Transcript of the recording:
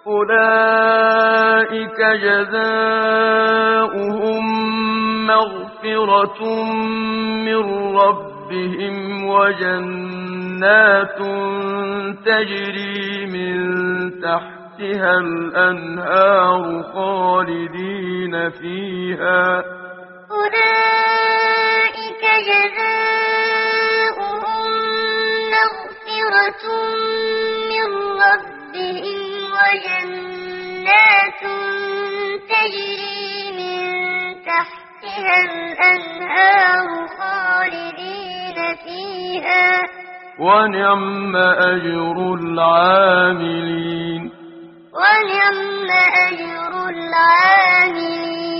أولئك جزاؤهم مغفرة من ربهم وجنات تجري من تحتها الأنهار خالدين فيها. أولئك جزاؤهم مغفرة من ربهم وجنات تجري من تحتها الأنهار خالدين فيها. ونعم أجر العاملين. ونعم أجر العاملين.